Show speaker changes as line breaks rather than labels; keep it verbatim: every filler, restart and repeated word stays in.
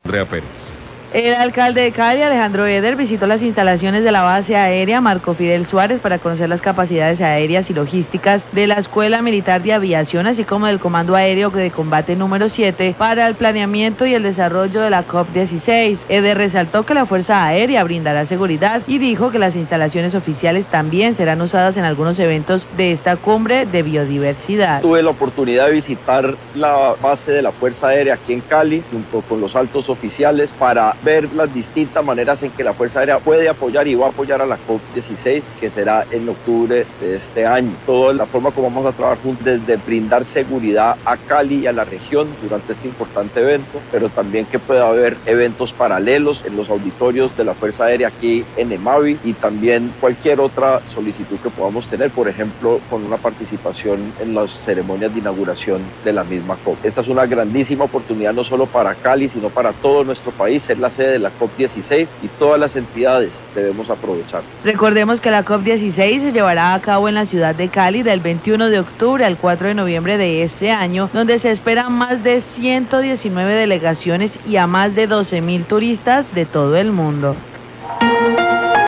Andrea Pérez.
El alcalde de Cali, Alejandro Eder, visitó las instalaciones de la base aérea Marco Fidel Suárez para conocer las capacidades aéreas y logísticas de la Escuela Militar de Aviación, así como del Comando Aéreo de Combate número siete para el planeamiento y el desarrollo de la COP dieciséis. Eder resaltó que la Fuerza Aérea brindará seguridad y dijo que las instalaciones oficiales también serán usadas en algunos eventos de esta cumbre de biodiversidad.
Tuve la oportunidad de visitar la base de la Fuerza Aérea aquí en Cali, junto con los altos oficiales, para ver las distintas maneras en que la Fuerza Aérea puede apoyar y va a apoyar a la COP dieciséis, que será en octubre de este año. Toda la forma como vamos a trabajar juntos, desde brindar seguridad a Cali y a la región durante este importante evento, pero también que pueda haber eventos paralelos en los auditorios de la Fuerza Aérea aquí en EMAVI y también cualquier otra solicitud que podamos tener, por ejemplo, con una participación en las ceremonias de inauguración de la misma COP. Esta es una grandísima oportunidad no solo para Cali, sino para todo nuestro país, ser la sede de la COP dieciséis y todas las entidades debemos aprovechar.
Recordemos que la COP dieciséis se llevará a cabo en la ciudad de Cali del veintiuno de octubre al cuatro de noviembre de este año, donde se esperan más de ciento diecinueve delegaciones y a más de doce mil turistas de todo el mundo.